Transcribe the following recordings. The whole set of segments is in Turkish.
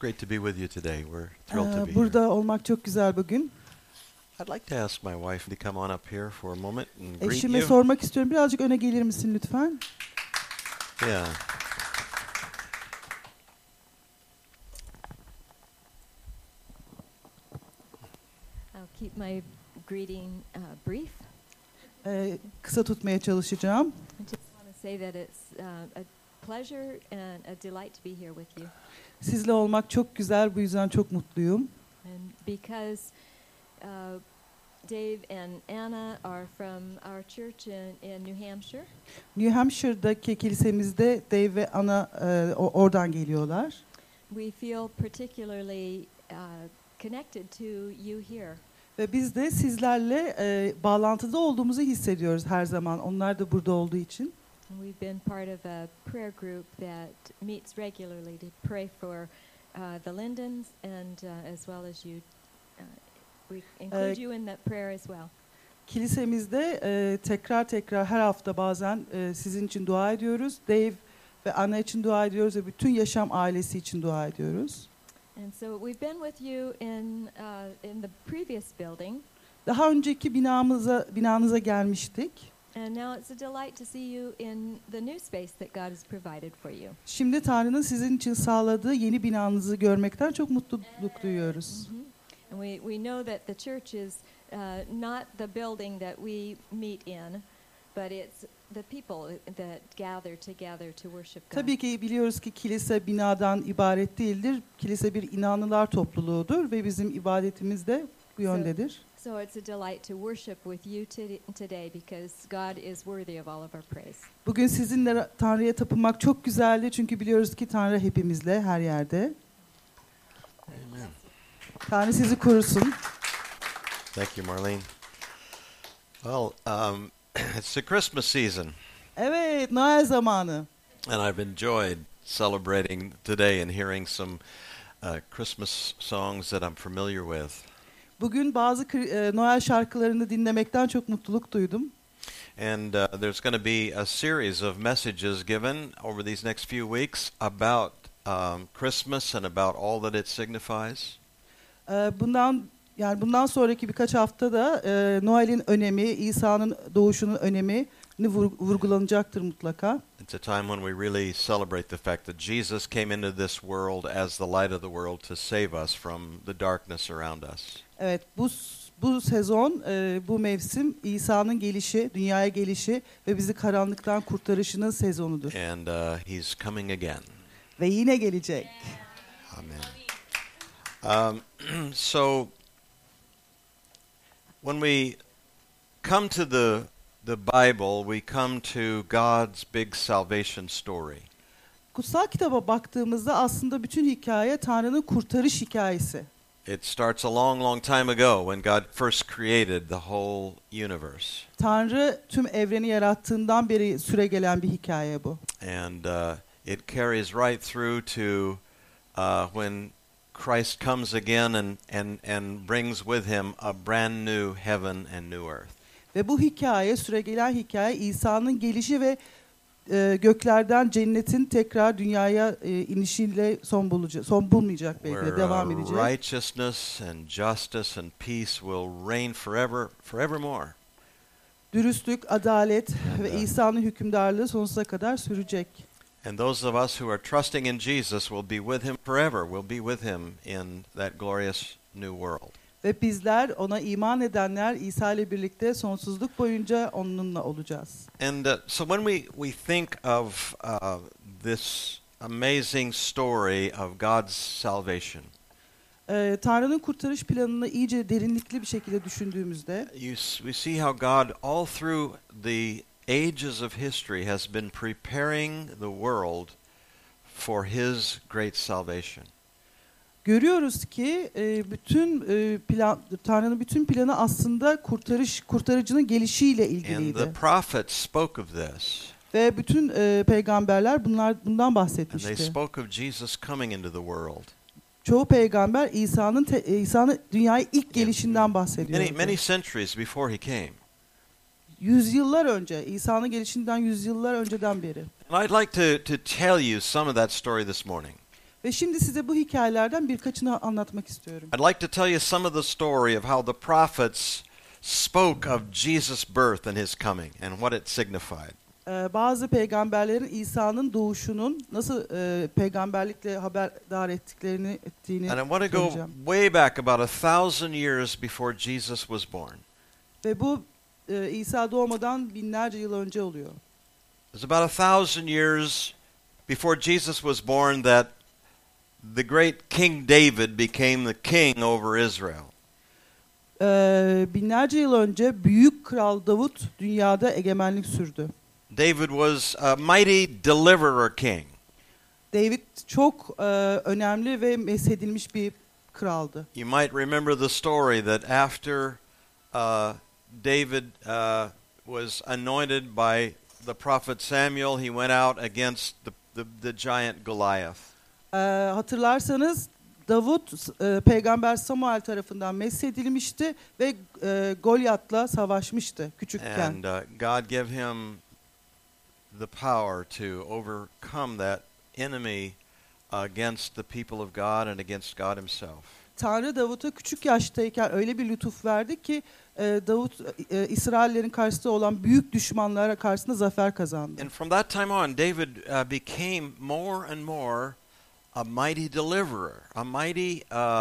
great to be with you today. We're thrilled to be Burada here. olmak çok güzel bugün. I'd like to ask my wife to come on up here for a moment and greet Eşime you. sormak istiyorum. Birazcık öne gelir misin lütfen? Yeah. I'll keep my greeting brief. Kısa tutmaya çalışacağım. I just want to say that it's a pleasure and a delight to be here with you. Sizle olmak çok güzel. Bu yüzden çok mutluyum. And because Dave and Anna are from our church in New Hampshire, New Hampshire'daki kilisemizde Dave ve Ana oradan geliyorlar. we feel particularly connected to you here. Ve biz de sizlerle bağlantıda olduğumuzu hissediyoruz her zaman. Onlar da burada olduğu için. And we've been part of a prayer group that meets regularly to pray for the Lindens and as well as you. We include you in that prayer as well. Kilisemizde tekrar her hafta bazen sizin için dua ediyoruz. Dave ve Ana için dua ediyoruz ve bütün yaşam ailesi için dua ediyoruz. And so we've been with you in the previous building. Daha önceki binanıza gelmiştik. And now it's a delight to see you in the new space that God has provided for you. Şimdi Tanrı'nın sizin için sağladığı yeni binanızı görmekten çok mutluluk duyuyoruz. Mm-hmm. And we know that the church is not the building that we meet in, but it's the people that gather together to worship God. Tabii ki biliyoruz ki kilise binadan ibaret değildir. Kilise bir inanlılar topluluğudur ve bizim ibadetimiz de bu yöndedir. So it's a delight to worship with you today because God is worthy of all of our praise. Bugün sizinle Tanrı'ya tapınmak çok güzeldi çünkü biliyoruz ki Tanrı hepimizle her yerde. Amen. Tanrı sizi korusun. Thank you, Marlene. Well, it's the Christmas season, Evet, Noel zamanı. and I've enjoyed celebrating today and hearing some Christmas songs that I'm familiar with. Bugün bazı Noel şarkılarını dinlemekten çok mutluluk duydum. And there's going to be a series of messages given over these next few weeks about Christmas and about all that it signifies. Bundan sonraki birkaç haftada Noel'in önemi, İsa'nın doğuşunun önemini vurgulanacaktır mutlaka. It's a time when we really celebrate the fact that Jesus came into this world as the light of the world to save us from the darkness around us. Evet, bu sezon, bu mevsim İsa'nın gelişi, dünyaya gelişi ve bizi karanlıktan kurtarışının sezonudur. And he's coming again. Ve yine gelecek. Amen. So when we come to the Bible, we come to God's big salvation story. Kutsal kitaba baktığımızda aslında bütün hikaye Tanrı'nın kurtarış hikayesi. It starts a long, long time ago when God first created the whole universe. Tanrı tüm evreni yarattığından beri süregelen bir hikaye bu. And it carries right through to when Christ comes again and brings with him a brand new heaven and new earth. Ve bu hikaye, süregelen hikaye İsa'nın gelişi ve göklerden cennetin tekrar dünyaya inişiyle son bulmayacak belki de devam edecek. Righteousness and justice and peace will reign forevermore. Dürüstlük, adalet ve İsa'nın hükümdarlığı sonsuza kadar sürecek. And those of us who are trusting in Jesus will be with him forever. We'll be with him in that glorious new world. Ve bizler ona iman edenler İsa ile birlikte sonsuzluk boyunca onunla olacağız. And so when we think of this amazing story of God's salvation, Tanrı'nın kurtarış planını iyice derinlikli bir şekilde düşündüğümüzde, we see how God all through the ages of history has been preparing the world for his great salvation. görüyoruz ki Tanrı'nın bütün planı aslında kurtarıcının gelişiyle ilgiliydi. And the prophets spoke of this. Ve bütün peygamberler bundan And bahsetmişti. they spoke of Jesus coming into the world. Çoğu peygamber İsa'nın dünyaya ilk gelişinden bahsediyor. Many centuries before he came. Yüzyıllar önce, İsa'nın gelişinden yüzyıllar önceden beri. And I'd like to tell you some of that story this morning. Ve şimdi size bu hikayelerden birkaçını anlatmak istiyorum. I'd like to tell you some of the story of how the prophets spoke of Jesus' birth and his coming and what it signified. Bazı peygamberlerin İsa'nın doğuşunun nasıl peygamberlikle haberdar ettiğini And I want to go söyleyeceğim. way back about 1,000 years before Jesus was born. Ve bu İsa doğmadan binlerce yıl önce oluyor. It was about 1,000 years before Jesus was born that the great King David became the king over Israel. Binlerce yıl önce büyük kral Davut dünyada egemenlik sürdü. David was a mighty deliverer king. David çok önemli ve meshedilmiş bir kraldı. You might remember the story that after David was anointed by the prophet Samuel, he went out against the giant Goliath. Hatırlarsanız Davut peygamber Samuel tarafından meshedilmişti ve Golyat'la savaşmıştı küçükken. And God gave him the power to overcome that enemy against the people of God and against God himself. Tanrı Davut'a küçük yaştayken öyle bir lütuf verdi ki Davut İsraillerin karşısında olan büyük düşmanlara karşısında zafer kazandı. And from that time on, David became more and more a mighty deliverer, a mighty,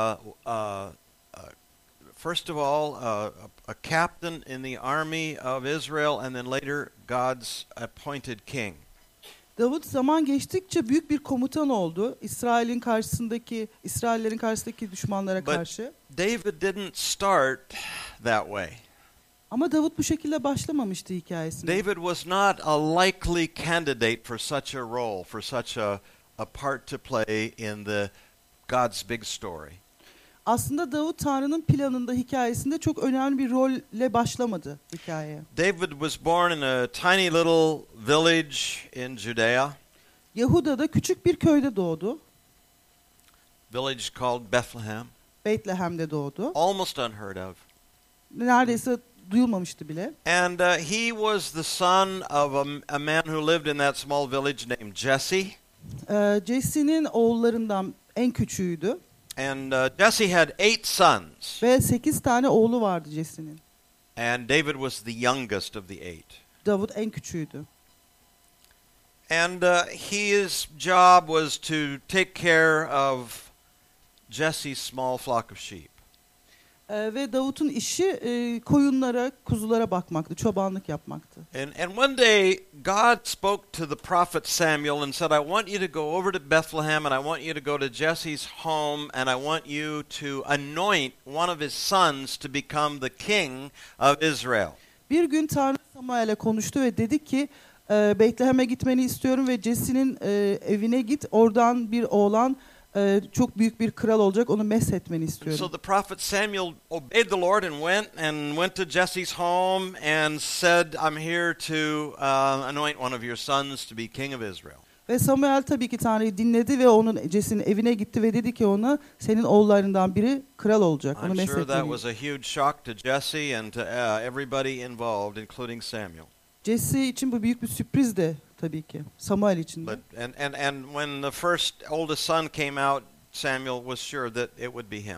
first of all, a captain in the army of Israel, and then later God's appointed king. Davut zaman geçtikçe büyük bir komutan oldu. İsraillerin karşısındaki düşmanlara But karşı. David didn't start that way. Ama Davut bu şekilde başlamamıştı hikayesine. David was not a likely candidate for such a role, for such a part to play in God's big story. Aslında Davut Tanrı'nın planında, hikayesinde çok önemli bir rolle başlamadı hikayeye. David was born in a tiny little village in Judea. Yahuda'da küçük bir köyde doğdu. Village called Bethlehem. Bethlehem'de doğdu. Almost unheard of. Neredeyse duyulmamıştı bile. And he was the son of a man who lived in that small village named Jesse. Jesse'nin oğullarından en küçüğüydü. And Jesse had 8 sons. Ve 8 tane oğlu vardı Jesse'nin. And David was the youngest of the 8. Davut en küçüğüydü. And his job was to take care of Jesse's small flock of sheep. Ve Davut'un işi koyunlara, kuzulara bakmaktı, çobanlık yapmaktı. And one day God spoke to the prophet Samuel and said, I want you to go over to Bethlehem and I want you to go to Jesse's home and I want you to anoint one of his sons to become the king of Israel. Bir gün Tanrı Samuel'e konuştu ve dedi ki Betlehem'e gitmeni istiyorum ve Jesse'nin evine git. Oradan bir oğlan çok büyük bir kral olacak. Onu meshetmeni istiyorum. So the prophet Samuel obeyed the Lord and went to Jesse's home and said, I'm here to anoint one of your sons to be king of Israel. Ve Samuel tabii ki Tanrı'yı dinledi ve onun Jesse'nin evine gitti ve dedi ki ona senin oğullarından biri kral olacak. Onu I'm sure that meshetmeni. was a huge shock to Jesse and to everybody involved, including Samuel. Jesse için bu büyük bir sürpriz de tabii ki. Samuel için de. But and when the first oldest son came out, Samuel was sure that it would be him.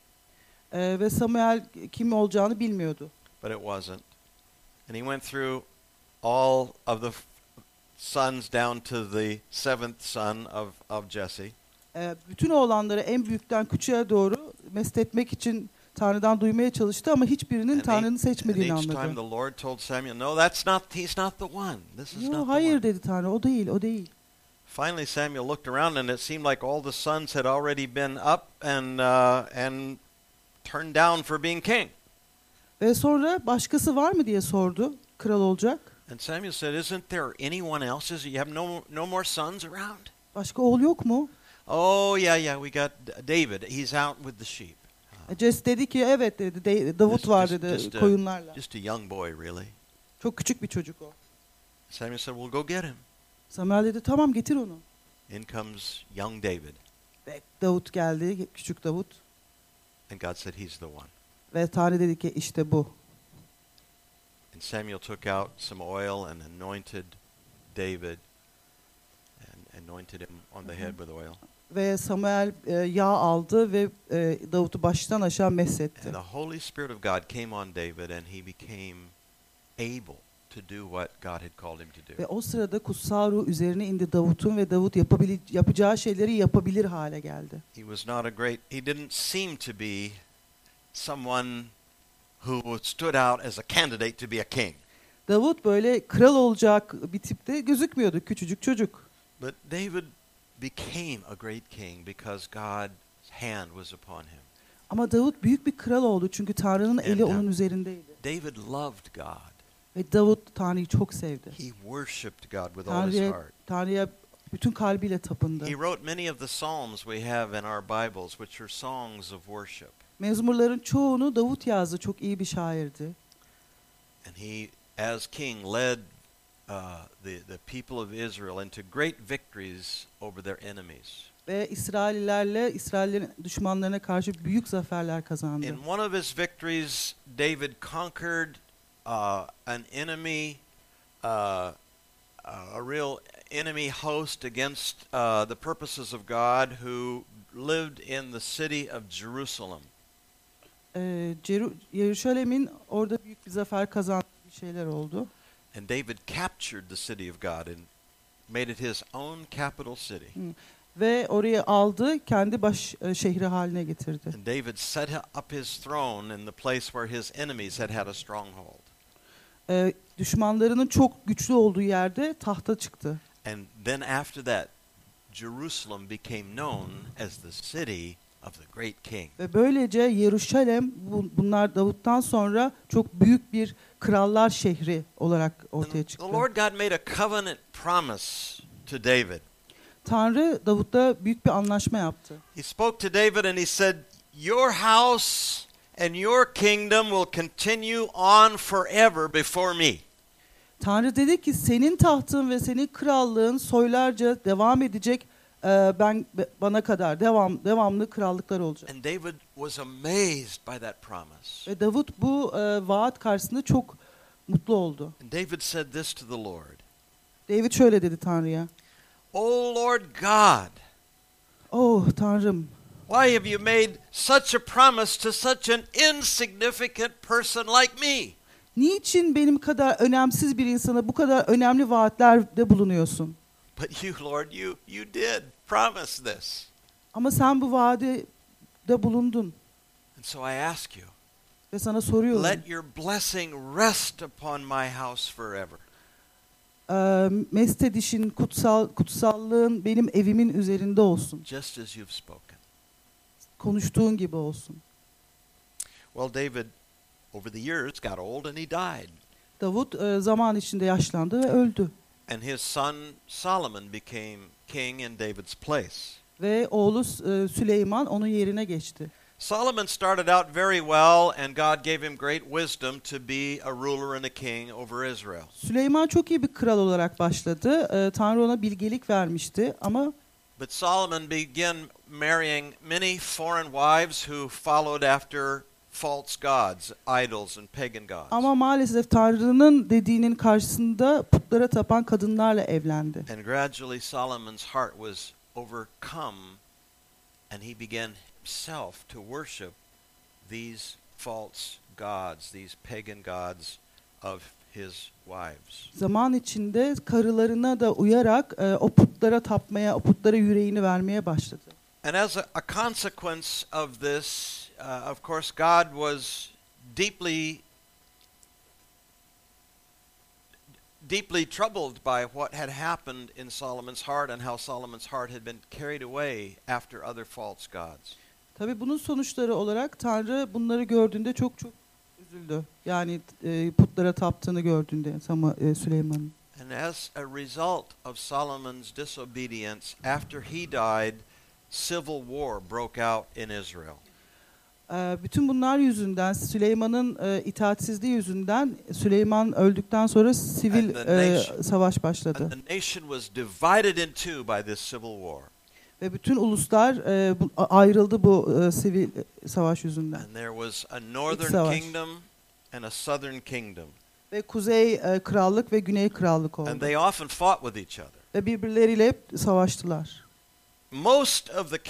Ve Samuel kim olacağını bilmiyordu. But it wasn't. And he went through all of the sons down to the 7th son of Jesse. Bütün oğlanları en büyükten küçüğe doğru mesletmek için Tanrı'dan duymaya çalıştı ama hiçbirinin Tanrı'nın seçmediğini and each time anladı. the Lord told Samuel, no, he's not the one. This is not the Hayır one. dedi Tanrı, o değil, o değil. Finally Samuel looked around and it seemed like all the sons had already been up and turned down for being king. Ve sonra başkası var mı diye sordu, kral olacak. And Samuel said, isn't there anyone else? You have no more sons around? Başka oğul yok mu? Oh, yeah, we got David. He's out with the sheep. Jesse dedi ki evet dedi, Davut var dedi koyunlarla. Just a young boy, really. Çok küçük bir çocuk o. Samuel said, well, go get him. Samuel dedi tamam getir onu. In comes young David. Ve Davut geldi, küçük Davut. And God said, he's the one. Ve Tanrı dedi ki işte bu. And Samuel took out some oil and anointed David and anointed him on the head with oil. Ve Samuel yağ aldı ve Davut'u baştan aşağı mesetti. And the Holy Spirit of God came on David and he became able to do what God had called him to do. Ve o sırada kutsal ruh üzerine indi Davut'un ve Davut yapacağı şeyleri yapabilir hale geldi. He didn't seem to be someone who stood out as a candidate to be a king. Davut böyle kral olacak bir tipte gözükmüyordu, küçücük çocuk. But David became a great king because God's hand was upon him. Ama Davut büyük bir kral oldu çünkü Tanrı'nın eli onun üzerindeydi. David loved God. Ve Davut Tanrı'yı çok sevdi. He worshipped God with all his heart. Tanrı'ya bütün kalbiyle tapındı. He wrote many of the psalms we have in our Bibles, which are songs of worship. Mezmurların çoğunu Davut yazdı, çok iyi bir şairdi. And he, as king, led the people of Israel into great victories over their enemies. Ve İsraillerin düşmanlarına karşı büyük zaferler kazandı. In one of his victories, David conquered an enemy, a real enemy host against the purposes of God, who lived in the city of Jerusalem. Yeruşalim'in orada büyük bir zafer kazandığı bir şeyler oldu. And David captured the city of God and made it his own capital city. Ve orayı aldı, kendi baş şehri haline getirdi. And David set up his throne in the place where his enemies had a stronghold. Düşmanlarının çok güçlü olduğu yerde tahta çıktı. And then after that, Jerusalem became known as the city of the great king. Ve böylece Yeruşalem bunlar Davut'tan sonra çok büyük bir krallar şehri olarak ortaya çıktı. The Lord God made a covenant promise to David. Tanrı Davut'la büyük bir anlaşma yaptı. He spoke to David and he said, "Your house and your kingdom will continue on forever before me." Tanrı dedi ki senin tahtın ve senin krallığın soylarca devam edecek. Bana kadar devamlı krallıklar olacak. And David was amazed by that promise. Ve Davut bu vaat karşısında çok mutlu oldu. And David said this to the Lord. David şöyle dedi Tanrı'ya. "Oh Lord God, Oh Tanrım, why have you made such a promise to such an insignificant person like me?" niçin benim kadar önemsiz bir insana bu kadar önemli vaatlerde bulunuyorsun? But you, Lord, you did promise this. Ama sen bu vaade bulundun. And so I ask you, Ve sana soruyorum. let your blessing rest upon my house forever. Mest edişin, kutsallığın benim evimin üzerinde olsun. Just as you've spoken. Konuştuğun gibi olsun. Well, David, over the years, got old and he died. Davut zaman içinde yaşlandı ve öldü. And his son Solomon became king in David's place. Ve oğlu Süleyman onun yerine geçti. Solomon started out very well and God gave him great wisdom to be a ruler and a king over Israel. Süleyman çok iyi bir kral olarak başladı. Tanrı ona bilgelik vermişti ama But Solomon began marrying many foreign wives who followed after false gods, idols and pagan gods. ama maalesef Tanrı'nın dediğinin karşısında putlara tapan kadınlarla evlendi. And gradually Solomon's heart was overcome and he began himself to worship these false gods, these pagan gods of his wives. Zaman içinde karılarına da uyarak o putlara tapmaya, o putlara yüreğini vermeye başladı. And as a consequence of this, of course, God was deeply troubled by what had happened in Solomon's heart and how Solomon's heart had been carried away after other false gods. Tabii bunun sonuçları olarak Tanrı bunları gördüğünde çok üzüldü. Yani putlara taptığını gördüğünde Süleyman'ın. And as a result of Solomon's disobedience, after he died, civil war broke out in Israel. Bütün bunlar yüzünden, Süleyman'ın itaatsizliği yüzünden Süleyman öldükten sonra sivil savaş başladı. And the nation was divided in two by this civil war. Ve bütün uluslar ayrıldı bu sivil savaş yüzünden. And there was a northern kingdom and a southern kingdom. Ve kuzey krallık ve güney krallık oldu. And they often fought with each other. Ve birbirleriyle hep savaştılar. Most of the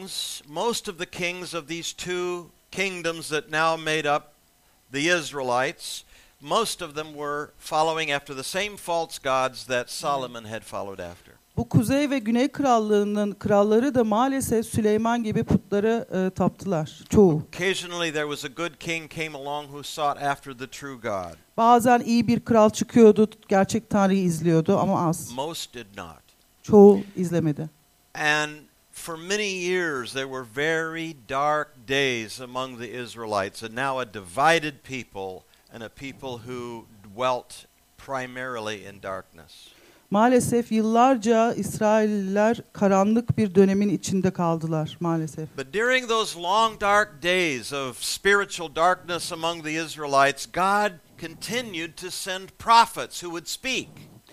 kings of these two kingdoms that now made up the Israelites, most of them were following after the same false gods that Solomon had followed after. Bu Kuzey ve Güney Krallığı'nın kralları da maalesef Süleyman gibi putlara taptılar. Çoğu. Occasionally there was a good king came along who sought after the true God. Bazen iyi bir kral çıkıyordu, gerçek Tanrı'yı izliyordu ama az. Most did not. Çoğu izlemedi. And for many years there were very dark days among the Israelites, and now a divided people and a people who dwelt primarily in darkness. Maalesef yıllarca İsrailliler karanlık bir dönemin içinde kaldılar maalesef. But during those long dark days of spiritual darkness among the Israelites, God continued to send prophets who would speak.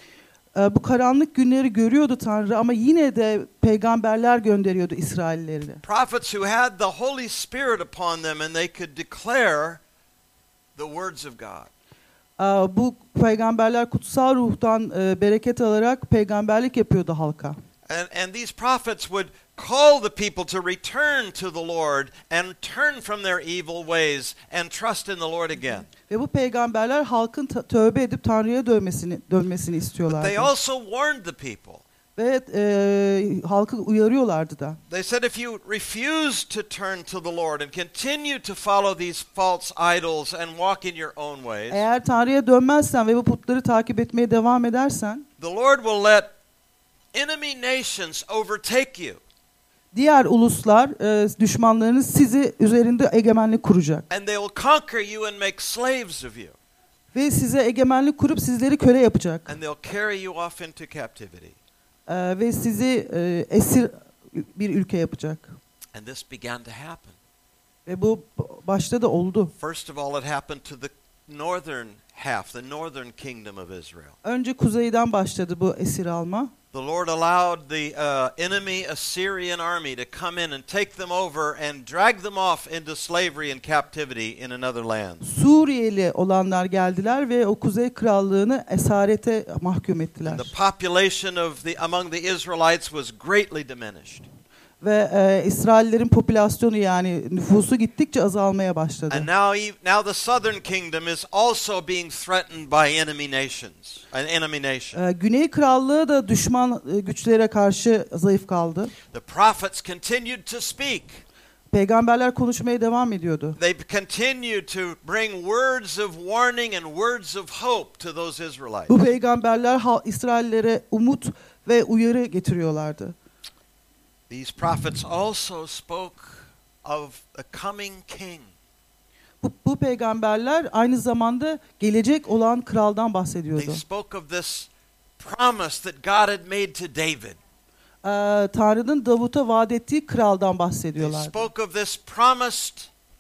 Bu karanlık günleri görüyordu Tanrı ama yine de peygamberler gönderiyordu İsraillilere. Prophets who had the Holy Spirit upon them and they could declare the words of God. Bu peygamberler kutsal ruhtan bereket alarak peygamberlik yapıyordu halka. And these prophets would call the people to return to the Lord and turn from their evil ways and trust in the Lord again. Ve bu peygamberler halkın tövbe edip Tanrı'ya dönmesini istiyorlardı. But they also warned the people. Ve halkı uyarıyorlardı da. They said if you refuse to turn to the Lord and continue to follow these false idols and walk in your own ways, Eğer Tanrı'ya dönmezsen ve bu putları takip etmeye devam edersen, the Lord will let enemy nations overtake you. Diğer uluslar, düşmanlarınız sizi üzerinde egemenlik kuracak. And they will conquer you and make slaves of you. Ve size egemenlik kurup sizleri köle yapacak. And they'll carry you off into captivity. Ve sizi esir bir ülke yapacak. And this began to happen. Ve bu başta da oldu. First of all, it happened to the northern half, the northern kingdom of Israel. Önce kuzeyden başladı bu esir alma. The Lord allowed the enemy Assyrian army to come in and take them over and drag them off into slavery and captivity in another land. Suriyeli olanlar geldiler ve o kuzey krallığını esarete mahkum ettiler. And the population of among the Israelites was greatly diminished. Ve İsraillerin popülasyonu yani nüfusu gittikçe azalmaya başladı. And now the southern kingdom is also being threatened by enemy nations, an enemy nation. Güney krallığı da düşman güçlere karşı zayıf kaldı. The prophets continued to speak. Peygamberler konuşmaya devam ediyordu. They continued to bring words of warning and words of hope to those Israelites. Bu peygamberler İsraillere umut ve uyarı getiriyorlardı. These prophets also spoke of a coming king. Bu peygamberler aynı zamanda gelecek olan kraldan bahsediyordu. They spoke of this promise that God had made to David. Tanrı'nın Davut'a vaat ettiği kraldan They bahsediyorlardı. spoke of this promised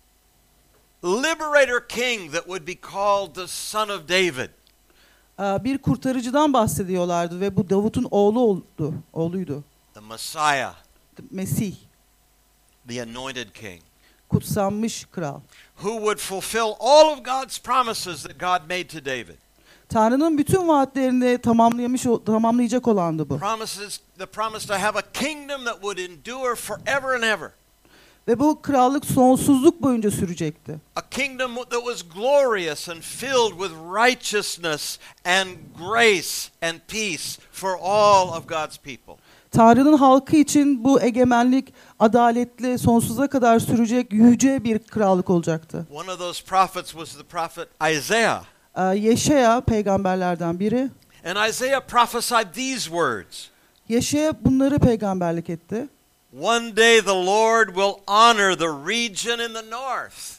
liberator king that would be called the son of David. Bir kurtarıcıdan bahsediyorlardı ve bu Davut'un oğluydu. The Messiah, Mesih, the anointed king, kutsanmış kral. who would fulfill all of God's promises that God made to David. Tanrı'nın bütün vaatlerini tamamlayacak olandı bu. The promise to have a kingdom that would endure forever and ever. Ve bu krallık sonsuzluk boyunca sürecekti. A kingdom that was glorious and filled with righteousness and grace and peace for all of God's people. Tanrı'nın halkı için bu egemenlik adaletli, sonsuza kadar sürecek yüce bir krallık olacaktı. One of those prophets was the prophet Isaiah. Yeşaya peygamberlerden biri. And Isaiah prophesied these words. Yeşaya bunları peygamberlik etti. One day the Lord will honor the region in the north.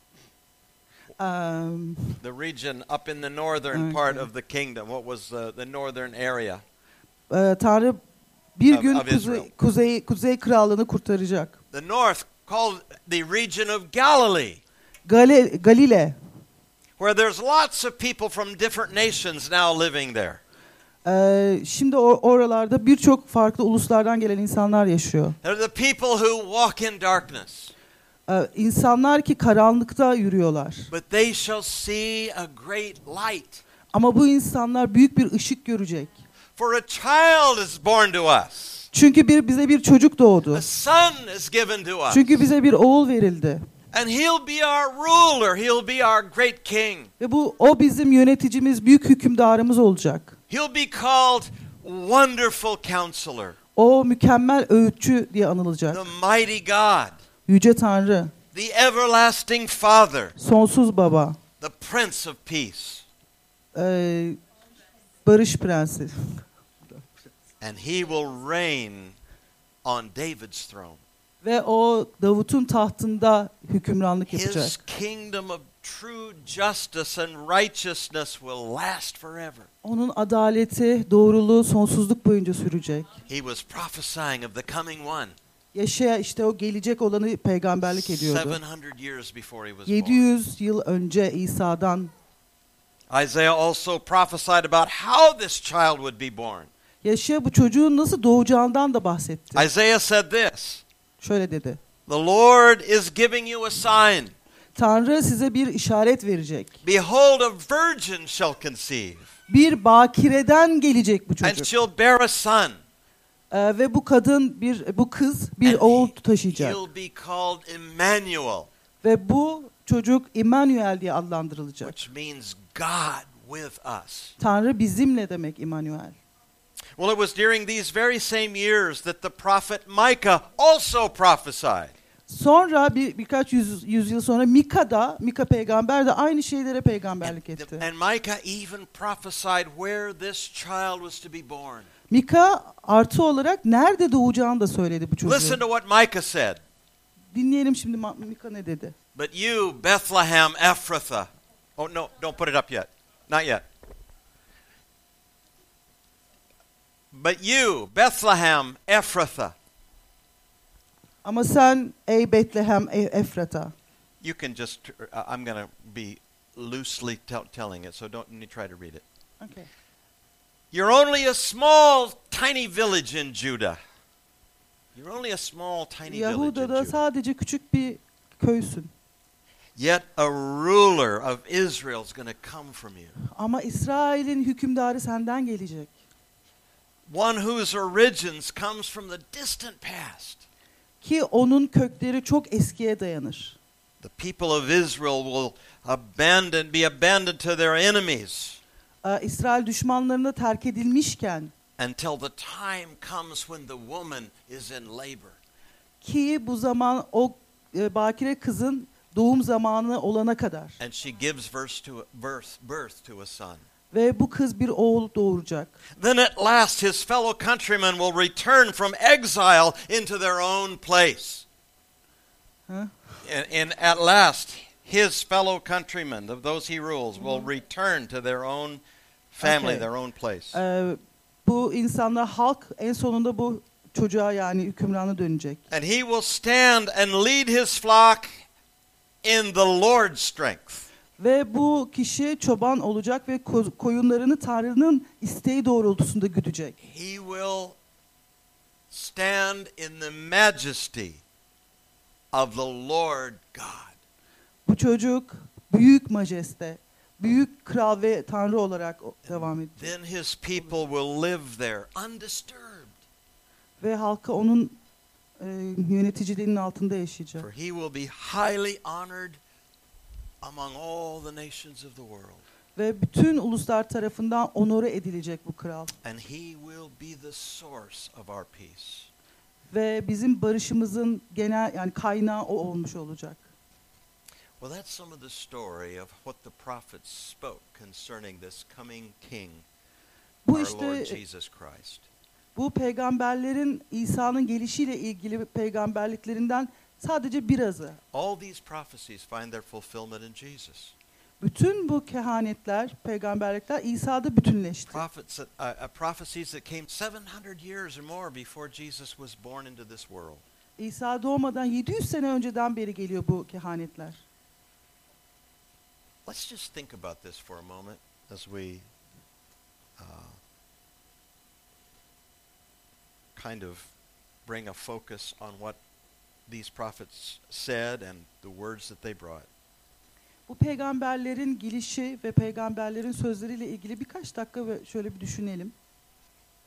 The region up in the northern part of the kingdom. What was the northern area? Tanrı bir gün kuzey krallığını kurtaracak. The north, called the region of Galilee. Galile. Where there's lots of people from different nations now living there. Şimdi oralarda birçok farklı uluslardan gelen insanlar yaşıyor. They're the people who walk in darkness. İnsanlar ki karanlıkta yürüyorlar. But they shall see a great light. Ama bu insanlar büyük bir ışık görecek. For a child is born to us. Çünkü bize bir çocuk doğdu. A son is given to us. Çünkü bize bir oğul verildi. And he'll be our ruler. He'll be our great king. Ve o bizim yöneticimiz, büyük hükümdarımız olacak. He'll be called Wonderful Counselor. O mükemmel öğütçü diye anılacak. The Mighty God. Yüce Tanrı, The Everlasting Father. sonsuz baba, The Prince of Peace. barış prensi. And he will reign on David's throne. Ve o Davut'un tahtında hükümranlık yapacak. His kingdom of true justice and righteousness will last forever. Onun adaleti, doğruluğu sonsuzluk boyunca sürecek. He was prophesying of the coming one. Yaşaya işte o gelecek olanı peygamberlik ediyordu. 700 years before he was born. 700 yıl önce İsa'dan. Isaiah also prophesied about how this child would be born. Yaşaya bu çocuğun nasıl doğacağından da bahsetti. Isaiah said this. Şöyle dedi. The Lord is giving you a sign. Tanrı size bir işaret verecek. Behold, a virgin shall conceive. Bir bakireden gelecek bu And çocuk. she'll bear a son. Ve bu kız bir oğul taşıyacak. He'll be called Emmanuel, Ve bu çocuk İmmanuel diye adlandırılacak. which means God with us. Tanrı bizimle demek İmmanuel. Well, it was during these very same years that the prophet Micah also prophesied. Sonra birkaç yüzyıl sonra Mika peygamber de aynı şeylere peygamberlik etti. And Micah even prophesied where this child was to be born. Mika artı olarak nerede doğacağını da söyledi bu çocuğun. Listen to what Micah said. Dinleyelim şimdi Mika ne dedi. But you, Bethlehem Ephrathah. Oh, no, don't put it up yet. Not yet. But you, Bethlehem Ephrathah. Ama sen ey Betlehem Efrata. You can just, I'm going to be loosely telling it, so don't try to read it. Okay. You're only a small, tiny village in Judah. You're only a small, tiny village in Yahuda'da Judah. sadece küçük bir köysün. Yet a ruler of Israel is going to come from you. Ama İsrail'in hükümdarı senden gelecek. One whose origins comes from the distant past. Ki onun kökleri çok eskiye dayanır. The people of Israel will be abandoned to their enemies İsrail düşmanlarına terk edilmişken until the time comes when the woman is in labor. ki bu zaman o bakire kızın doğum zamanı olana kadar And she gives birth to a son. ve bu kız bir oğul doğuracak. Then at last his fellow countrymen will return from exile into their own place. Huh? And at last his fellow countrymen, of those he rules, will return to their own family, Okay. their own place. Bu insanlar, halk en sonunda bu çocuğa yani hükümrana dönecek. And he will stand and lead his flock in the Lord's strength. Ve bu kişi çoban olacak ve koyunlarını Tanrı'nın isteği doğrultusunda güdecek. He will stand in the majesty of the Lord God. Bu çocuk büyük majeste, büyük kral ve Tanrı olarak devam edecek. Then his people will live there undisturbed. Ve halkı onun yöneticiliğinin altında yaşayacak. For he will be highly honored among all the nations of the world. Ve bütün uluslar tarafından onore edilecek bu kral. And he will be the source of our peace. Ve bizim barışımızın genel yani kaynağı o olmuş olacak. Well, that's some of the story of what the prophets spoke concerning this coming king, Bu our işte Lord Jesus Christ. bu peygamberlerin İsa'nın gelişiyle ilgili peygamberliklerinden sadece birazı. All these prophecies find their fulfillment in Jesus. Bütün bu kehanetler, peygamberlikler İsa'da bütünleşti. Prophecies that came 700 years or more before Jesus was born into this world. İsa doğmadan 700 sene önceden beri geliyor bu kehanetler. Let's just think about this for a moment as we kind of bring a focus on what these prophets said and the words that they brought. Bu peygamberlerin gelişi ve peygamberlerin sözleriyle ilgili birkaç dakika şöyle bir düşünelim.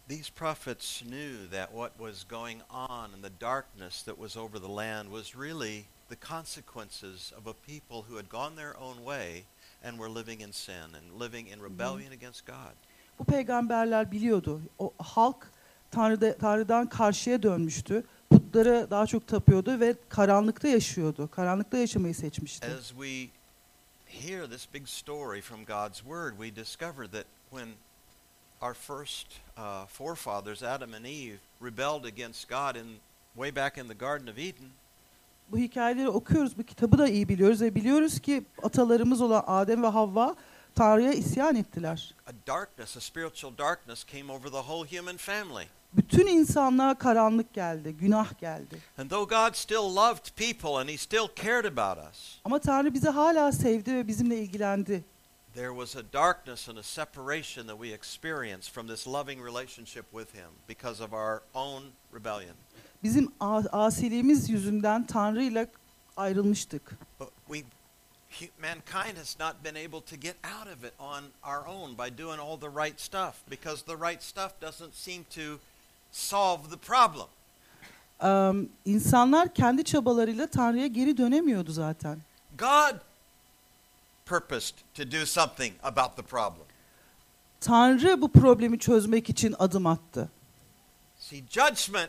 These prophets knew that what was going on in the darkness that was over the land was really the consequences of a people who had gone their own way and were living in sin and living in rebellion against God. Bu peygamberler biliyordu. O halk Tanrı'dan karşıya dönmüştü. Putlara daha çok tapıyordu ve karanlıkta yaşıyordu. Karanlıkta yaşamayı seçmişti. As we hear this big story from God's Word, we discover that when our first forefathers, Adam and Eve, rebelled against God way back in the Garden of Eden, Bu hikayeleri okuyoruz, bu kitabı da iyi biliyoruz ve biliyoruz ki atalarımız olan Adem ve Havva Tanrı'ya isyan ettiler. a spiritual darkness came over the whole human family. Bütün insanlığa karanlık geldi, günah geldi. And though God still loved people and he still cared about us, Ama Tanrı bizi hala sevdi ve bizimle ilgilendi. there was a darkness and a separation that we experienced from this loving relationship with him because of our own rebellion. Bizim asiliğimiz yüzünden Tanrı ile ayrılmıştık. But mankind has not been able to get out of it on our own by doing all the right stuff because the right stuff doesn't seem to solve the problem. İnsanlar kendi çabalarıyla Tanrı'ya geri dönemiyordu zaten. God purposed to do something about the problem. Tanrı bu problemi çözmek için adım attı. See, judgment,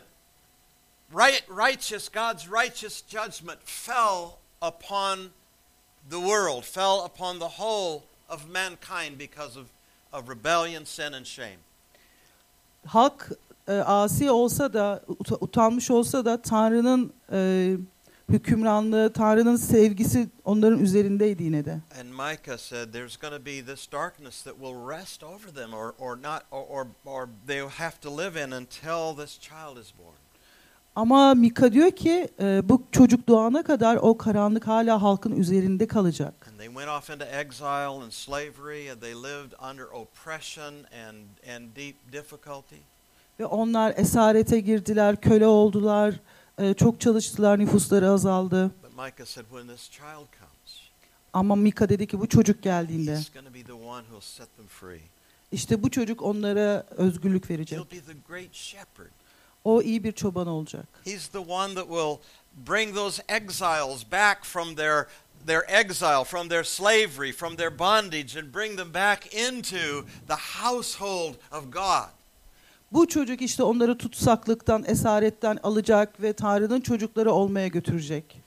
God's righteous judgment fell upon the world, fell upon the whole of mankind because of rebellion, sin and shame. Halk asi olsa da, utanmış olsa da Tanrı'nın hükümranlığı, Tanrı'nın sevgisi onların üzerindeydi yine de. And Micah said there's going to be this darkness that will rest over them or they will have to live in until this child is born. Ama Mika diyor ki bu çocuk doğana kadar o karanlık hala halkın üzerinde kalacak. And they went off into exile and slavery and they lived under oppression and deep difficulty. Ve onlar esarete girdiler, köle oldular, çok çalıştılar, nüfusları azaldı. But Micah said when this child comes, Ama Mika dedi ki bu çocuk geldiğinde, he's going to be the one who will set them free. işte bu çocuk onlara özgürlük verecek. He'll be the great shepherd. O iyi bir çoban olacak. He's the one that will bring those exiles back from their exile, from their slavery, from their bondage and bring them back into the household of God. Bu çocuk işte onları tutsaklıktan, esaretten alacak ve Tanrı'nın çocukları olmaya götürecek.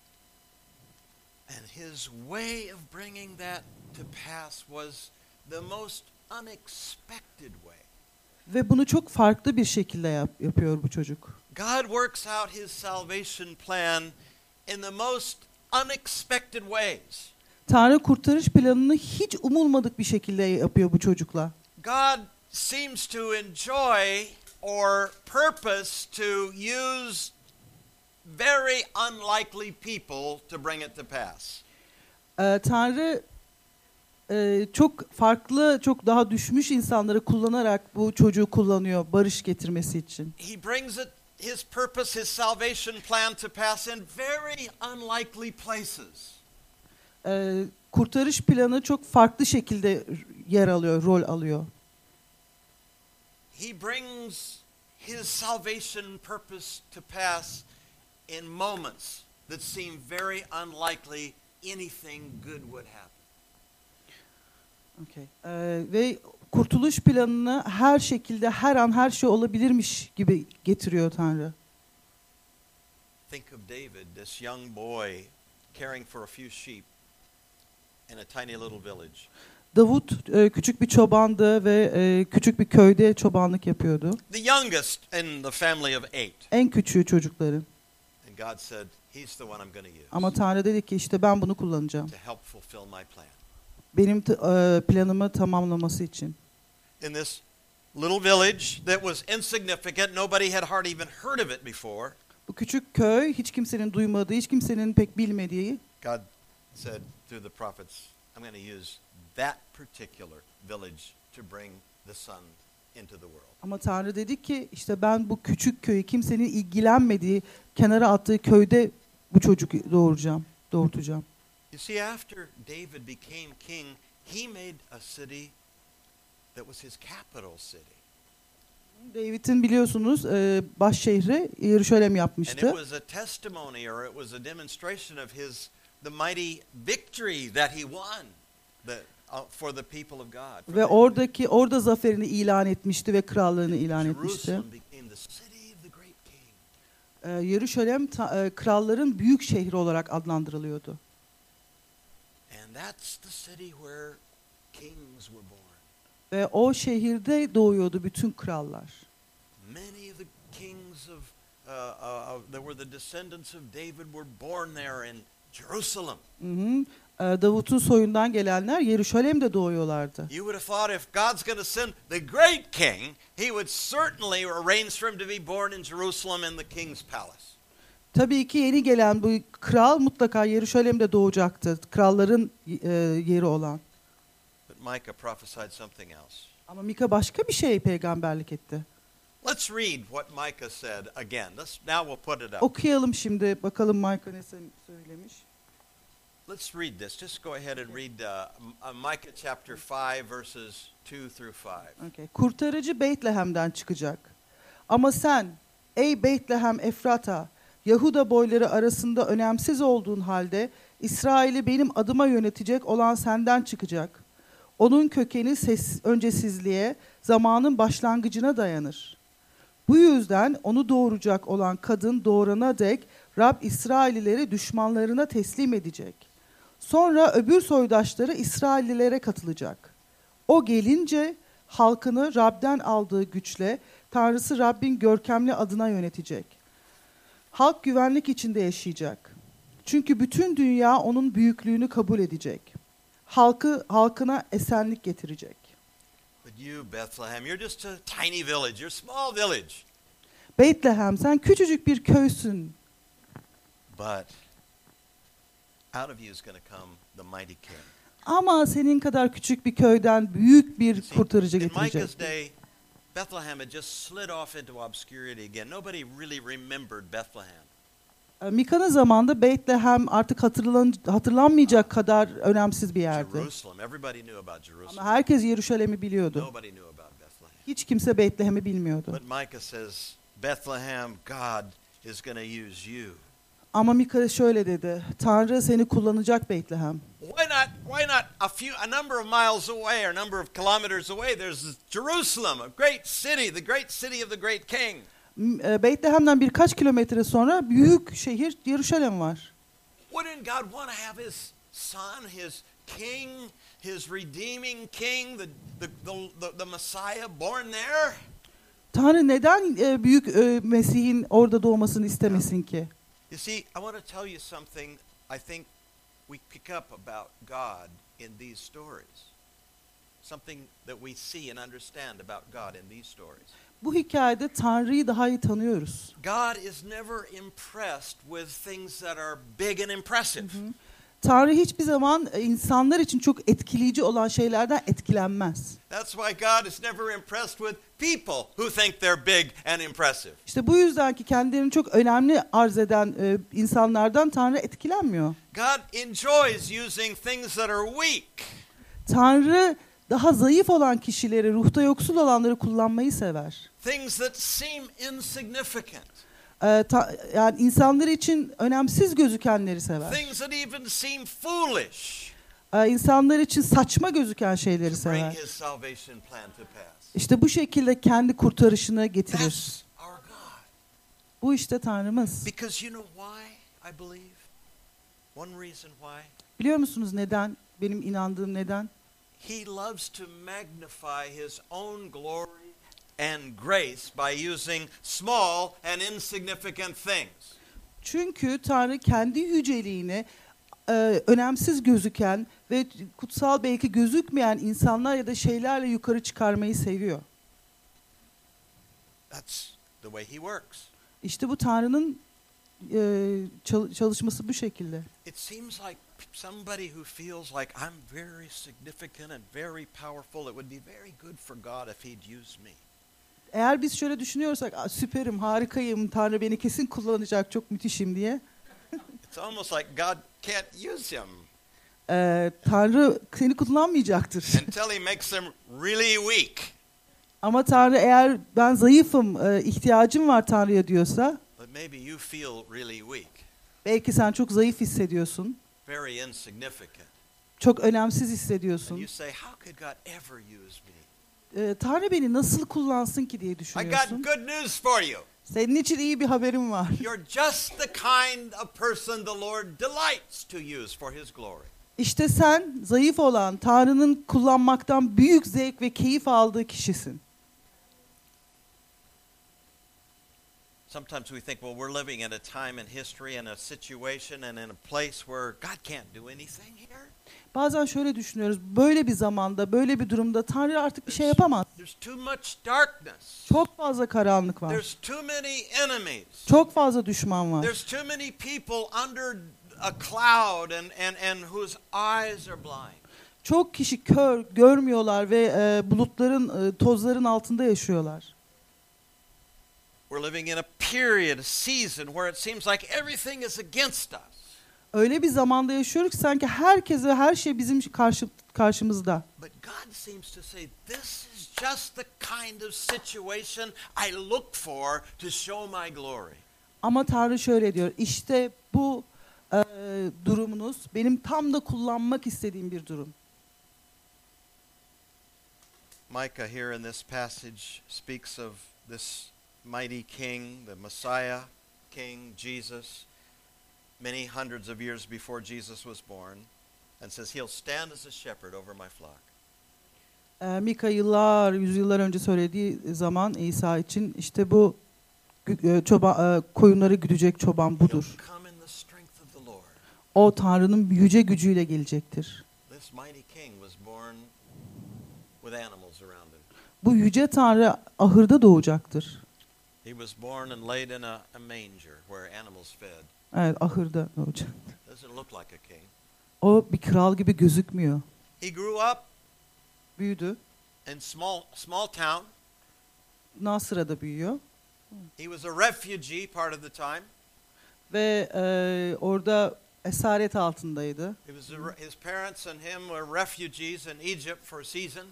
And his way of bringing that to pass was the most unexpected way. Ve bunu çok farklı bir şekilde yapıyor bu çocuk. God works out his salvation plan in the most unexpected ways. Tanrı kurtarış planını hiç umulmadık bir şekilde yapıyor bu çocukla. God seems to enjoy or purpose to use very unlikely people to bring it to pass. Tanrı çok farklı, çok daha düşmüş insanları kullanarak bu çocuğu kullanıyor barış getirmesi için. He brings his purpose, his salvation plan to pass in very unlikely places. Kurtarış planı çok farklı şekilde yer alıyor, rol alıyor. He brings his salvation purpose to pass in moments that seem very unlikely anything good would happen. Okay. Ve kurtuluş planını her şekilde, her an her şey olabilirmiş gibi getiriyor Tanrı. Think of David, this young boy caring for a few sheep in a tiny little village. Davut küçük bir çobandı ve küçük bir köyde çobanlık yapıyordu. The youngest in the family of 8. En küçüğü çocukların. And God said, he's the one I'm going to use Ama Tanrı dedi ki işte ben bunu kullanacağım. to help fulfill my plan. Benim planımı tamamlaması için. In this little village that was insignificant, nobody had hardly even heard of it before. Bu küçük köy hiç kimsenin duymadığı, hiç kimsenin pek bilmediği. God said through the prophets, I'm going to use that particular village to bring the son into the world. Ama Tanrı dedi ki işte ben bu küçük köyü kimsenin ilgilenmediği, kenara attığı köyde bu çocuk doğurtacağım. You see, after David became king, he made a city that was his capital city. David'in biliyorsunuz baş şehri Yeruşalem And it yapmıştı. was a testimony, or it was a demonstration of the mighty victory that he won for the people of God. Ve orada zaferini ilan etmişti ve krallığını ilan etmişti. Jerusalem became the city of the great king. Yeruşalem kralların büyük şehri olarak adlandırılıyordu. And that's the city where kings were born. Ve o şehirde doğuyordu bütün krallar. Many of the kings that were the descendants of David were born there in Jerusalem. Davut'un soyundan gelenler Yeruşalem'de doğuyorlardı. You would have thought if God's going to send the great king, he would certainly arrange for him to be born in Jerusalem in the king's palace. Tabii ki yeni gelen bu kral mutlaka Yeruşalem'de doğacaktı. Kralların yeri olan. But Micah prophesied something else. Ama Mika başka bir şey peygamberlik etti. Let's read what Micah said again. Now we'll put it up. Okuyalım şimdi bakalım Mika ne söylemiş. Let's read this. Just go ahead and read Micah chapter 5 verses 2 through 5. Okay. Kurtarıcı Beytlehem'den çıkacak. Ama sen ey Beytlehem Efrata, Yahuda boyları arasında önemsiz olduğun halde İsrail'i benim adıma yönetecek olan senden çıkacak. Onun kökeni öncesizliğe, zamanın başlangıcına dayanır. Bu yüzden onu doğuracak olan kadın doğurana dek Rab İsraillileri düşmanlarına teslim edecek. Sonra öbür soydaşları İsraillilere katılacak. O gelince halkını Rab'den aldığı güçle Tanrısı Rabbin görkemli adına yönetecek. Halk güvenlik içinde yaşayacak. Çünkü bütün dünya onun büyüklüğünü kabul edecek. Halkına esenlik getirecek. But you, Bethlehem, you're just a tiny village. You're a small village. Beytlehem, sen küçücük bir köysün. But out of you is going to come the mighty king. Ama senin kadar küçük bir köyden büyük bir kurtarıcı In getirecek. Micah's day, Bethlehem had just slid off into obscurity again. Nobody really remembered Bethlehem. Mika'nın zamanında Beytlehem artık hatırlanmayacak kadar önemsiz bir yerdi. Jerusalem, everybody knew about Jerusalem. Ama herkes Yeruşalem'i biliyordu. Nobody knew about Bethlehem. Hiç kimse Beytlehem'i bilmiyordu. But Micah says, Bethlehem, God is going to use you. Ama Mika şöyle dedi. Tanrı seni kullanacak Beytlehem. Why not a number of miles away, or a number of kilometers away, there's Jerusalem, a great city, the great city of the great king. Beytlehem'den birkaç kilometre sonra büyük şehir Yeruşalem var. Wouldn't God want to have his son, his king, his redeeming king, the Messiah born there? Tanrı neden büyük Mesih'in orada doğmasını istemesin ki? You see, I want to tell you something I think we pick up about God in these stories. Something that we see and understand about God in these stories. Bu hikayede Tanrı'yı daha iyi tanıyoruz. God is never impressed with things that are big and impressive. Tanrı hiçbir zaman insanlar için çok etkileyici olan şeylerden etkilenmez. That's why God is never impressed with people who think they're big and impressive. İşte bu yüzden ki kendilerini çok önemli arz eden insanlardan Tanrı etkilenmiyor. God enjoys using things that are weak. Tanrı daha zayıf olan kişileri, ruhta yoksul olanları kullanmayı sever. Things that seem insignificant. Yani insanlar için önemsiz gözükenleri sever. Things that even seem foolish. İnsanlar için saçma gözüken şeyleri Bring sever. his salvation plan to pass. İşte bu şekilde kendi kurtarışını getirir. That's our God. Bu işte Tanrımız. Because you know why I believe? One reason why. Biliyor musunuz neden? Benim inandığım neden? He loves to magnify his own glory and grace by using small and insignificant things. Çünkü Tanrı kendi yüceliğini önemsiz gözüken ve kutsal belki gözükmeyen insanlar ya da şeylerle yukarı çıkarmayı seviyor. That's the way he works. İşte bu Tanrı'nın çalışması bu şekilde. It seems like somebody who feels like I'm very significant and very powerful, it would be very good for God if he'd use me. Eğer biz şöyle düşünüyorsak, süperim, harikayım, Tanrı beni kesin kullanacak, çok müthişim diye. It's almost like God can't use him Tanrı seni kullanmayacaktır. until he makes him really weak. Ama Tanrı eğer ben zayıfım, ihtiyacım var Tanrı'ya diyorsa, but maybe you feel really weak, belki sen çok zayıf hissediyorsun, very insignificant. çok önemsiz And hissediyorsun. you say, how could God ever use me? Tanrı beni nasıl kullansın ki diye I got düşünüyorsun. good news for you. Senin için iyi bir haberim var. You're just the kind of person the Lord delights to use for His glory. İşte sen zayıf olan, Tanrı'nın kullanmaktan büyük zevk ve keyif aldığı kişisin. Sometimes we think, well, we're living in a time in history and a situation and in a place where God can't do anything here. Bazen şöyle düşünüyoruz, böyle bir zamanda, böyle bir durumda Tanrı artık bir şey yapamaz. There's too much darkness. Çok fazla karanlık var. There's too many enemies. Çok fazla düşman var. There's too many people under a cloud and whose eyes are blind. Çok kişi kör, görmüyorlar ve bulutların, tozların altında yaşıyorlar. We're living in a period, a season where it seems like everything is against us. Öyle bir zamanda yaşıyoruz ki sanki herkes ve her şey bizim karşımızda. But God seems to say, this is just the kind of situation I look for to show my glory. Ama Tanrı şöyle diyor, işte bu durumunuz benim tam da kullanmak istediğim bir durum. Micah here in this passage speaks of this mighty king, the Messiah, King Jesus, many hundreds of years before Jesus was born, and says he'll stand as a shepherd over my flock. Mika yüzyıllar önce söylediği zaman İsa için işte bu koyunları güdecek çoban budur. He'll come in the strength of the Lord. O Tanrı'nın yüce gücüyle gelecektir. This mighty king was born with animals around him. Bu yüce Tanrı ahırda doğacaktır. He was born and laid in a manger where animals fed. Evet, ahırda doğacak. Doesn't look like a king. O bir kral gibi gözükmüyor. He grew up Büyüdü. in small town. Nasıra'da büyüyor. He was a refugee part of the time. Ve orada esaret altındaydı. His parents and him were refugees in Egypt for a season.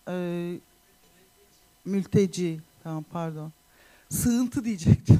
Mülteci. Tamam, pardon. Sığıntı diyecektim.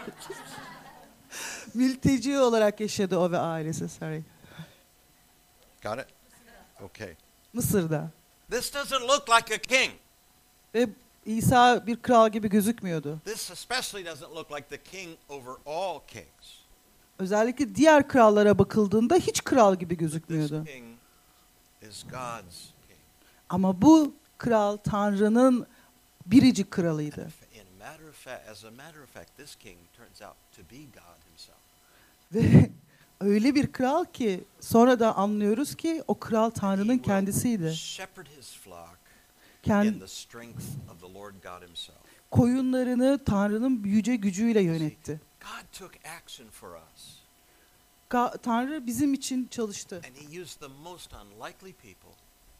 Mülteci olarak yaşadı o ve ailesi. Sorry. Got it? Okay. Mısır'da. This doesn't look like a king. Ve İsa bir kral gibi gözükmüyordu. This especially doesn't look like the king over all kings. Özellikle diğer krallara bakıldığında hiç kral gibi This gözükmüyordu. king is God's king. Ama bu kral Tanrı'nın biricik kralıydı. As a matter of fact, this king turns out to be God himself. Ve öyle bir kral ki sonra da anlıyoruz ki o kral Tanrı'nın kendisiydi. Shepherd his flock Kend- in the strength of the Lord God himself. Koyunlarını Tanrı'nın yüce gücüyle yönetti. God took action for us. Tanrı bizim için çalıştı. And he used the most unlikely people.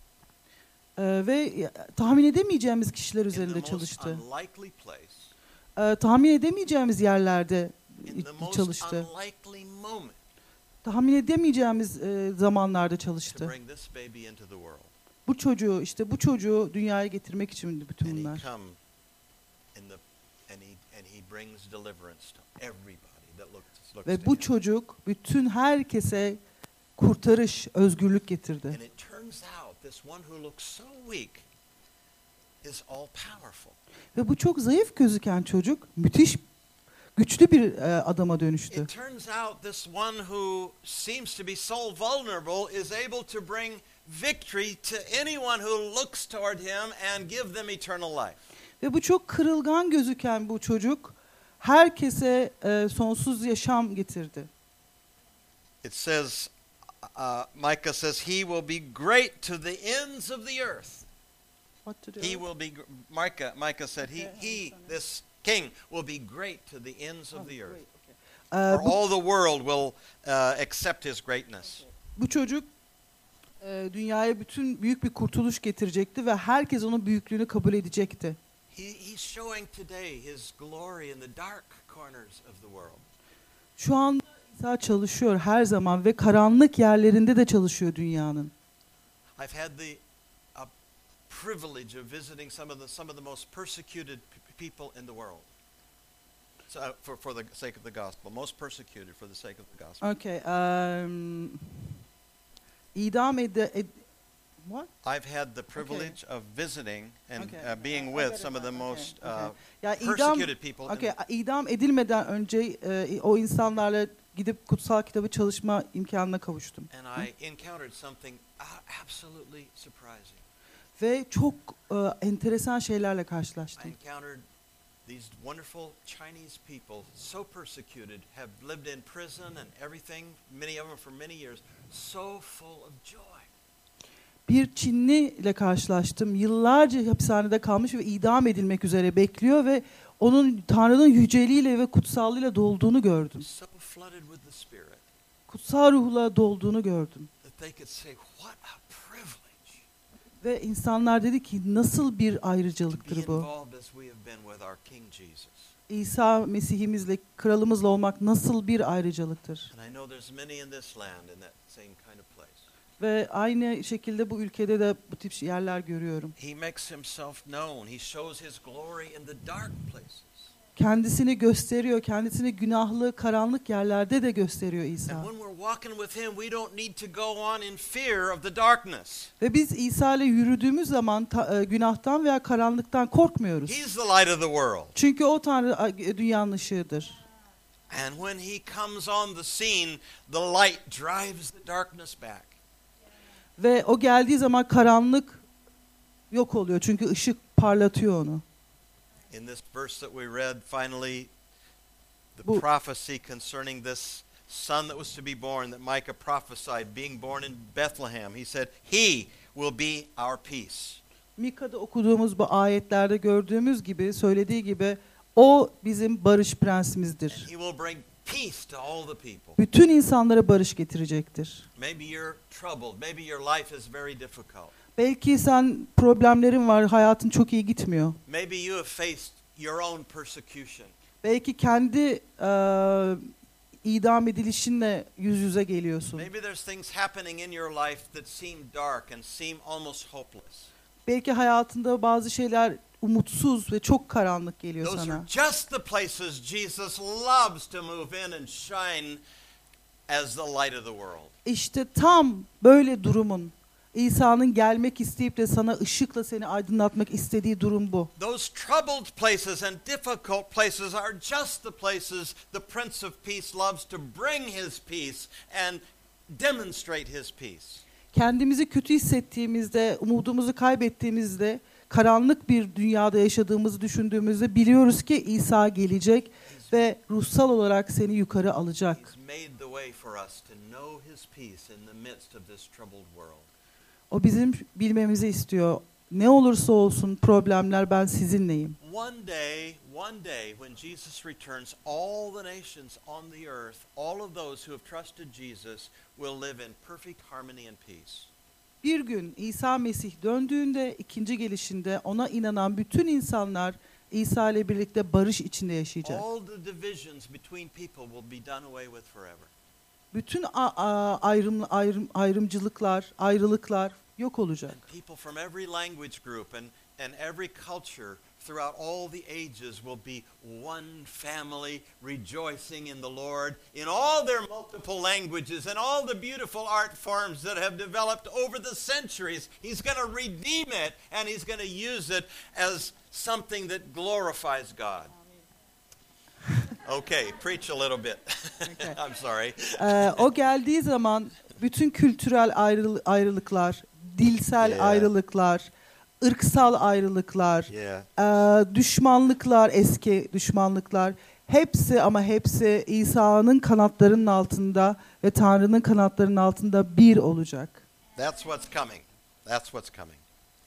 Ve tahmin edemeyeceğimiz kişiler In üzerinde the most çalıştı. unlikely place. Tahmin edemeyeceğimiz yerlerde In the most çalıştı. unlikely moment. Tahmin edemeyeceğimiz zamanlarda To çalıştı. bring this baby into the world. Bu çocuğu dünyaya getirmek için bütün And he bunlar. come and he brings deliverance to everybody that looks Ve to bu him. çocuk bütün herkese kurtarış, özgürlük getirdi. And it turns out this one who looks so weak is all powerful. Ve bu çok zayıf gözüken çocuk müthiş güçlü bir adama dönüştü. It turns out this one who seems to be so vulnerable is able to bring victory to anyone who looks toward him and give them eternal life. Ve bu çok kırılgan gözüken bu çocuk herkese sonsuz yaşam getirdi. It says, Micah says, he will be great to the ends of the earth. What to do? He will be, Micah said, this king will be great to the ends of the earth. Or all the world will accept his greatness. Bu çocuk dünyaya büyük bir kurtuluş getirecekti ve herkes onun büyüklüğünü kabul edecekti. He's showing today his glory in the dark corners of the world. Şu an İsa çalışıyor her zaman ve karanlık yerlerinde de çalışıyor dünyanın. I've had the privilege of visiting some of the most persecuted people in the world. So, for the sake of the gospel, most persecuted for the sake of the gospel. Okay. İdam what? I've had the privilege of visiting and being I with get it some of the now. most Ya persecuted people. Okay, idam edilmeden önce o insanlarla gidip kutsal kitabı çalışma imkanına kavuştum. And I encountered something absolutely surprising. Ve çok enteresan şeylerle I karşılaştım. encountered these wonderful Chinese people, so persecuted, have lived in prison and everything, many of them for many years, so full of joy. Bir Çinli ile karşılaştım. Yıllarca hapishanede kalmış ve idam edilmek üzere bekliyor ve onun Tanrı'nın yüceliğiyle ve kutsallığıyla dolduğunu gördüm. So flooded with the Spirit Kutsal ruhla dolduğunu gördüm. that they could say, what a privilege Ve insanlar dedi ki nasıl bir to be ayrıcalıktır bu? involved as we have been with our King Jesus. İsa Mesih'imizle, kralımızla olmak nasıl bir ayrıcalıktır? And I know there's many in this land in that same kind of place. Ve aynı şekilde bu ülkede de bu tip yerler görüyorum. He makes himself known. He shows his glory in the dark places. Kendisini gösteriyor, kendisini günahlı, karanlık yerlerde de gösteriyor İsa. And when we're walking with him, we don't need to go on in fear of the darkness. Ve biz İsa ile yürüdüğümüz zaman günahtan veya karanlıktan korkmuyoruz. He's the light of the world. Çünkü o Tanrı dünyanın ışığıdır. And when he comes on the scene, the light drives the darkness back. Ve o geldiği zaman karanlık yok oluyor. Çünkü ışık parlatıyor onu. In this verse that we read, finally, the Bu- prophecy concerning this son that was to be born, that Micah prophesied, being born in Bethlehem, he said, he will be our peace. Mika'da okuduğumuz bu ayetlerde gördüğümüz gibi, söylediği gibi o bizim barış And prensimizdir. he will bring peace to all the people. Bütün insanlara barış getirecektir. Maybe you're troubled. Maybe your life is very difficult. Belki sen problemlerin var, hayatın çok iyi gitmiyor. Maybe you have faced your own persecution. Belki kendi idam edilişinle yüz yüze geliyorsun. Maybe there's things happening in your life that seem dark and seem almost hopeless. Belki hayatında bazı şeyler umutsuz ve çok karanlık geliyor Those sana. are just the places Jesus loves to move in and shine as the light of the world. İşte tam böyle durumun, İsa'nın gelmek isteyip de sana ışıkla seni aydınlatmak istediği durum bu. Those troubled places and difficult places are just the places the Prince of Peace loves to bring his peace and demonstrate his peace. Kendimizi kötü hissettiğimizde, umudumuzu kaybettiğimizde, karanlık bir dünyada yaşadığımızı düşündüğümüzde biliyoruz ki İsa gelecek ve ruhsal olarak seni yukarı alacak. He's made the way for us to know his peace in the midst of this troubled world. O bizim bilmemizi istiyor. Ne olursa olsun problemler, ben sizinleyim. One day when Jesus returns, all the nations on the earth, all of those who have trusted Jesus will live in perfect harmony and peace. Bir gün İsa Mesih döndüğünde, ikinci gelişinde ona inanan bütün insanlar İsa ile birlikte barış içinde yaşayacak. All the divisions between people will be done away with forever. Bütün ayrımcılıklar, ayrılıklar yok olacak. And people from every language group and every culture throughout all the ages will be one family rejoicing in the Lord in all their multiple languages and all the beautiful art forms that have developed over the centuries. He's going to redeem it and he's going to use it as something that glorifies God. Okay, preach a little bit. Okay. I'm sorry. O geldiği zaman bütün kültürel ayrılıklar, dilsel Yeah. ayrılıklar, ırksal ayrılıklar, Yeah. düşmanlıklar, eski düşmanlıklar, hepsi ama hepsi İsa'nın kanatlarının altında ve Tanrı'nın kanatlarının altında bir olacak. That's what's coming. That's what's coming.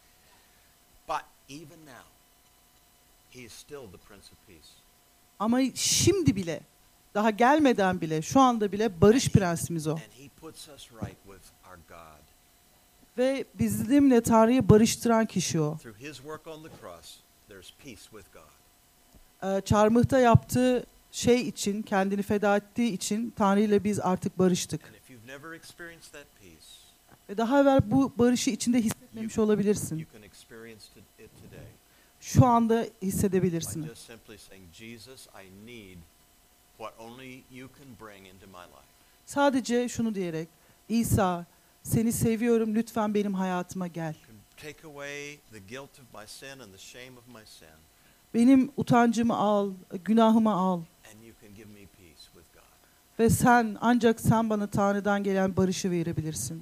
But even now, he is still the Prince of Peace. Ama şimdi bile, daha gelmeden bile, şu anda bile barış prensimiz o. And he puts us right with our God. Ve bizimle Tanrı'yı barıştıran kişi o. Through his work on the cross, there's peace with God. Çarmıhta yaptığı şey için, kendini feda ettiği için Tanrı ile biz artık barıştık. And if you've never experienced that peace, Ve daha evvel bu barışı içinde hissetmemişsiniz. hissetmemiş olabilirsin. You can experience it today Şu anda by hissedebilirsin. just simply saying, Jesus, I need what only you can bring into my life. Sadece şunu diyerek, İsa, seni seviyorum, lütfen benim hayatıma gel. You can take away the guilt of my sin and the shame of my sin, Benim utancımı al, günahımı al. and you can give me peace with God. Ve ancak sen bana Tanrı'dan gelen barışı verebilirsin.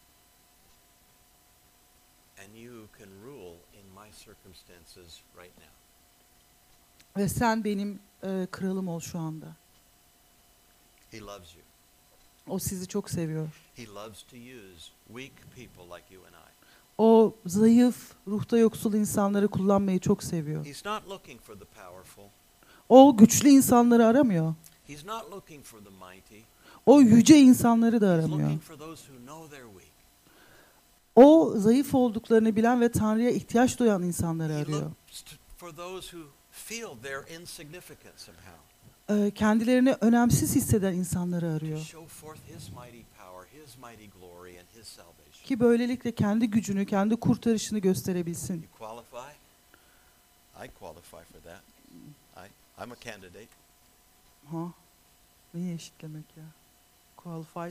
And you can rule in my circumstances right now. Ve sen benim kralım ol şu anda. He loves you. O sizi çok seviyor. He loves to use weak people like you and I. O zayıf, ruhta yoksul insanları kullanmayı çok seviyor. He's not looking for the powerful. O güçlü insanları aramıyor. He's not looking for the mighty. O yüce insanları da He's aramıyor. looking for those who know they're weak. O zayıf olduklarını bilen ve Tanrı'ya ihtiyaç duyan insanları He arıyor. looks for those who feel their insignificance somehow. Kendilerini önemsiz hisseden insanları To arıyor. show forth His mighty power, His mighty glory, and His salvation. Ki böylelikle kendi gücünü, kendi kurtarışını gösterebilsin. You qualify? I qualify for that. I'm a candidate Ha? Neyi eşitlemek ya? Qualified.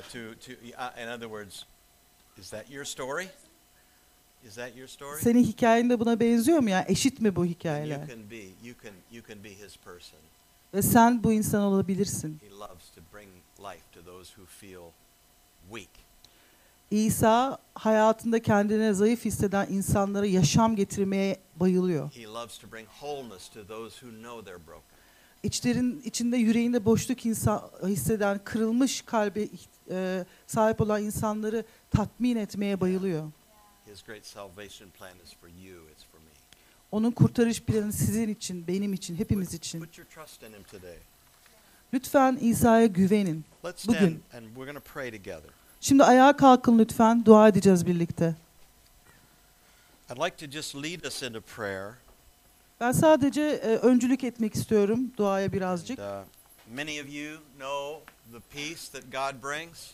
in other words, is that your story? Is that your story? Senin hikayen de buna benziyor mu ya? Eşit mi bu And hikayeler? you can be His person. Ve sen bu insan olabilirsin. He loves to bring life to those who feel weak. İsa hayatında kendine zayıf hisseden insanlara yaşam getirmeye bayılıyor. He loves to bring wholeness to those who know they're broken. İçinde yüreğinde boşluk hisseden, kırılmış kalbe sahip olan insanları tatmin etmeye bayılıyor. His great salvation plan is for you, it's for me. Onun kurtarış planı sizin için, benim için, hepimiz için. Put your trust in Him today. Lütfen İsa'ya güvenin. Let's Bugün. stand and we're going to pray together. Şimdi ayağa kalkın lütfen, dua edeceğiz birlikte. I'd like to just lead us into prayer. Ben sadece öncülük etmek istiyorum duaya birazcık. And, many of you know the peace that God brings.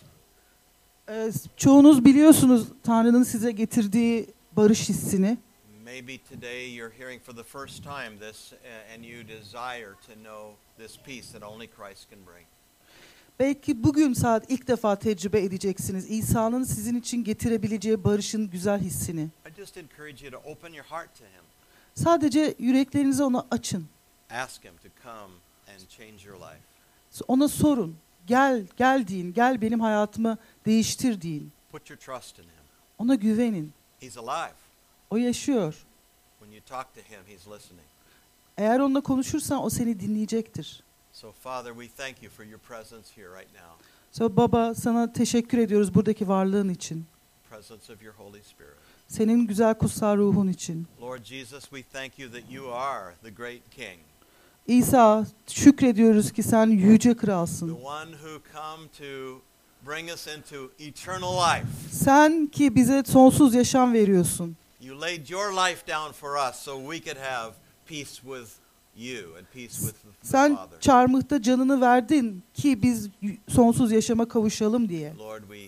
Çoğunuz biliyorsunuz Tanrı'nın size getirdiği barış hissini. Maybe today you're hearing for the first time this and you desire to know this peace that only Christ can bring. Belki bugün saat ilk defa tecrübe edeceksiniz. İsa'nın sizin için getirebileceği barışın güzel hissini. I just encourage you to open your heart to Him. Sadece yüreklerinizi ona açın. Ask Him to come and change your life. Ona sorun. Gel deyin. Gel benim hayatımı değiştir deyin. Put your trust in Him. Ona güvenin. He's alive. O yaşıyor. When you talk to Him, He's listening. Eğer onunla konuşursan o seni dinleyecektir. So Father, we thank you for your presence here right now. So Baba, sana teşekkür ediyoruz buradaki varlığın için. Presence of your Holy Spirit. Senin güzel kutsal ruhun için. Lord Jesus, we thank you that you are the great King. İsa, şükrediyoruz ki sen yüce The kralsın. one who come to bring us into eternal life. Sen ki bize sonsuz yaşam veriyorsun. You laid your life down for us so we could have peace with you and peace with the Sen Father. çarmıhta canını verdin ki biz sonsuz yaşama kavuşalım diye. Lord, we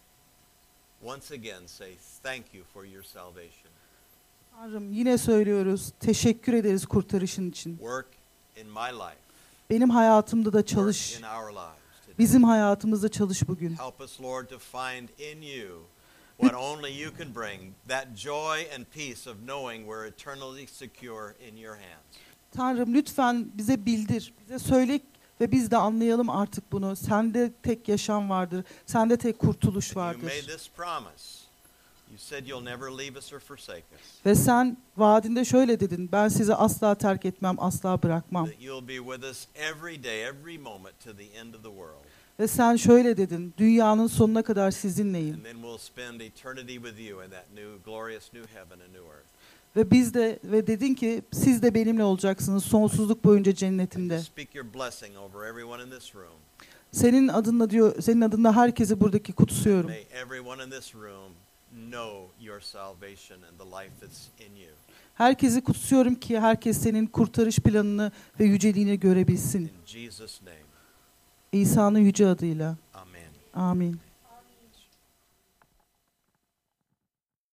once again say thank you for your salvation. Tanrım, yine söylüyoruz, teşekkür ederiz kurtarışın için. Work in my life. Benim hayatımda da Work çalış. in our lives today. Bizim hayatımızda çalış bugün. Help us, Lord, to find in you what only you can bring, that joy and peace of knowing we're eternally secure in your hands. Tanrım lütfen bize bildir, bize söyle ve biz de anlayalım artık bunu. Sende tek yaşam vardır, sende tek kurtuluş You made vardır. this promise. You said you'll never leave us or forsake us. Ve sen vaadinde şöyle dedin, ben sizi asla terk etmem, asla bırakmam. That you'll be with us every day, every moment to the end of the world. Ve sen şöyle dedin, dünyanın sonuna kadar sizinleyim. And then we'll spend eternity with you in that new, glorious new heaven and new earth. Ve dedin ki siz de benimle olacaksınız sonsuzluk boyunca cennetimde. Speak your blessing over everyone in this room. Senin adınla herkesi buradaki kutsuyorum. May everyone in this room know your salvation and the life that's in you. Herkesi kutsuyorum ki herkes senin kurtarış planını ve yüceliğini görebilsin. In Jesus' name, İsa'nın yüce adıyla. amen. Amin.